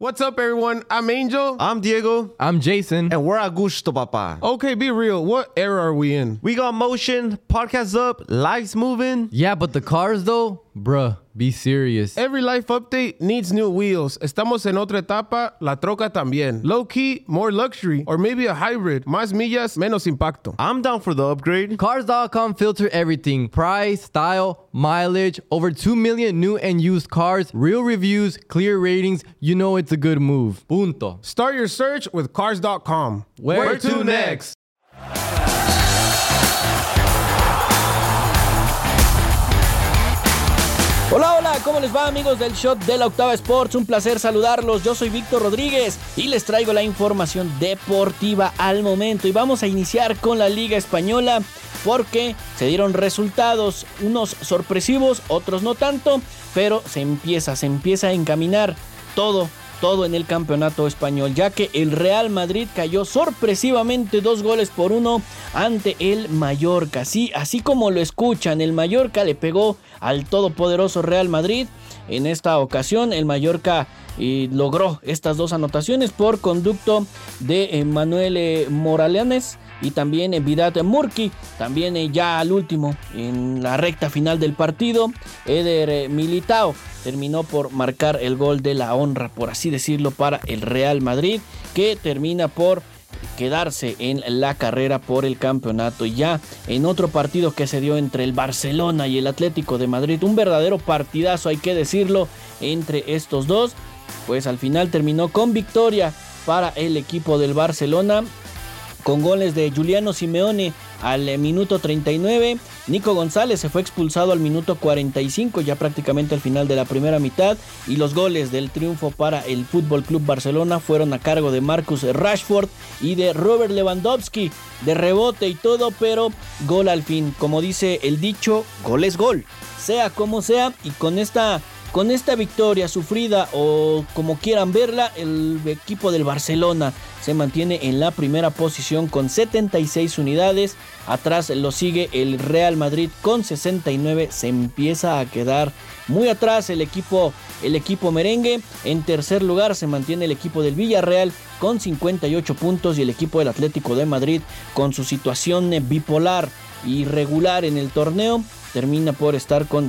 What's up, everyone? I'm Angel. I'm Diego. I'm Jason. And we're a gusto, papa. Okay, be real. What era are we in? We got motion, podcasts up, lives moving. Yeah, but the cars though, bruh, be serious. Every life update needs new wheels. Estamos en otra etapa, la troca también. Low key, more luxury, or maybe a hybrid. Más millas, menos impacto. I'm down for the upgrade. Cars.com filter everything. Price, style, mileage, over 2 million new and used cars, real reviews, clear ratings. You know it's a good move. Punto. Start your search with Cars.com. Where to next? Hola, hola, ¿cómo les va, amigos del Shot de la Octava Sports? Un placer saludarlos, yo soy Víctor Rodríguez y les traigo la información deportiva al momento. Y vamos a iniciar con la Liga Española porque se dieron resultados, unos sorpresivos, otros no tanto, pero se empieza a encaminar todo en el campeonato español, ya que el Real Madrid cayó sorpresivamente 2-1 ante el Mallorca. Sí, así como lo escuchan, el Mallorca le pegó al todopoderoso Real Madrid. En esta ocasión el Mallorca logró estas dos anotaciones por conducto de Manuel Moraleanes y también Vidat Murki. También ya al último, en la recta final del partido, Eder Militao terminó por marcar el gol de la honra, por así decirlo, para el Real Madrid, que termina por quedarse en la carrera por el campeonato. Y ya en otro partido que se dio entre el Barcelona y el Atlético de Madrid, un verdadero partidazo, hay que decirlo, entre estos dos, pues al final terminó con victoria para el equipo del Barcelona, con goles de Giuliano Simeone al minuto 39, Nico González se fue expulsado al minuto 45, ya prácticamente al final de la primera mitad, y los goles del triunfo para el FC Barcelona fueron a cargo de Marcus Rashford y de Robert Lewandowski, de rebote y todo, pero gol al fin. Como dice el dicho, gol es gol, sea como sea, y con esta victoria sufrida o como quieran verla, el equipo del Barcelona se mantiene en la primera posición con 76 unidades. Atrás lo sigue el Real Madrid con 69. Se empieza a quedar muy atrás el equipo merengue. En tercer lugar se mantiene el equipo del Villarreal con 58 puntos y el equipo del Atlético de Madrid, con su situación bipolar y regular en el torneo, termina por estar con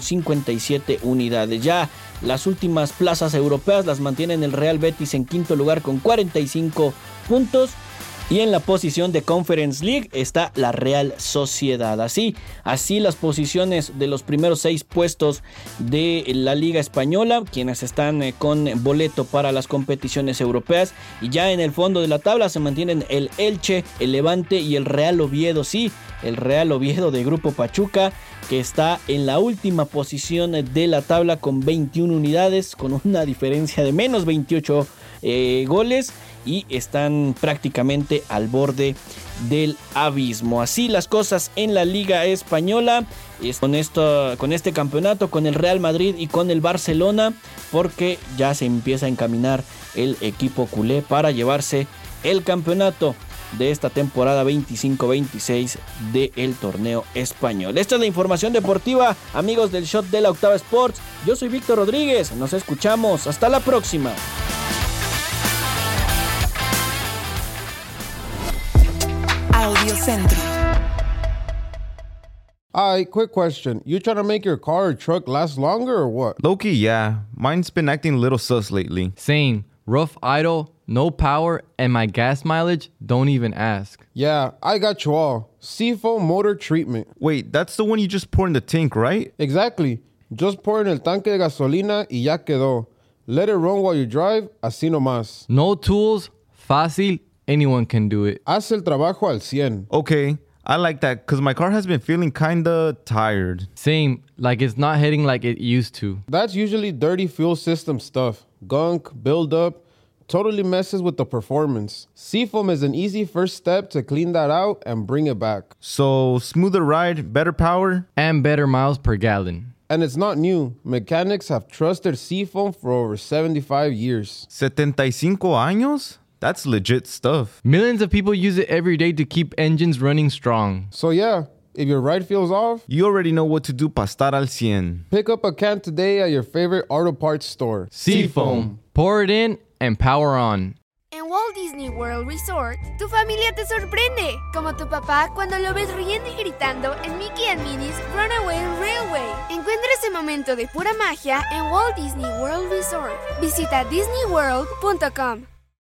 57 unidades. Ya las últimas plazas europeas las mantienen el Real Betis en quinto lugar con 45 puntos. Y en la posición de Conference League está la Real Sociedad. Así las posiciones de los primeros 6 puestos de la Liga Española, quienes están con boleto para las competiciones europeas. Y ya en el fondo de la tabla se mantienen el Elche, el Levante y el Real Oviedo. Sí, el Real Oviedo de Grupo Pachuca, que está en la última posición de la tabla con 21 unidades, con una diferencia de menos 28 goles, y están prácticamente al borde del abismo. Así las cosas en la Liga Española, con este campeonato, con el Real Madrid y con el Barcelona, porque ya se empieza a encaminar el equipo culé para llevarse el campeonato de esta temporada 25-26 del torneo español. Esta es la información deportiva, amigos del Shot de la Octava Sports. Yo soy Víctor Rodríguez, nos escuchamos, hasta la próxima. Audio Centro. Alright, quick question. You trying to make your car or truck last longer or what? Low-key, yeah. Mine's been acting a little sus lately. Same. Rough idle, no power, and my gas mileage, don't even ask. Yeah, I got you all. Seafoam motor treatment. Wait, that's the one you just pour in the tank, right? Exactly. Just pour in el tanque de gasolina y ya quedó. Let it run while you drive, así nomás. No tools, fácil, anyone can do it. Haz el trabajo al 100. Okay, I like that because my car has been feeling kinda tired. Same, like it's not hitting like it used to. That's usually dirty fuel system stuff. Gunk, buildup, totally messes with the performance. Seafoam is an easy first step to clean that out and bring it back. So, smoother ride, better power, and better miles per gallon. And it's not new. Mechanics have trusted Seafoam for over 75 years. 75 años? That's legit stuff. Millions of people use it every day to keep engines running strong. So yeah, if your ride feels off, you already know what to do para estar al 100. Pick up a can today at your favorite auto parts store. Seafoam. Pour it in and power on. En Walt Disney World Resort, tu familia te sorprende, como tu papá cuando lo ves riendo y gritando en Mickey and Minnie's Runaway Railway. Encuentra ese momento de pura magia en Walt Disney World Resort. Visita disneyworld.com.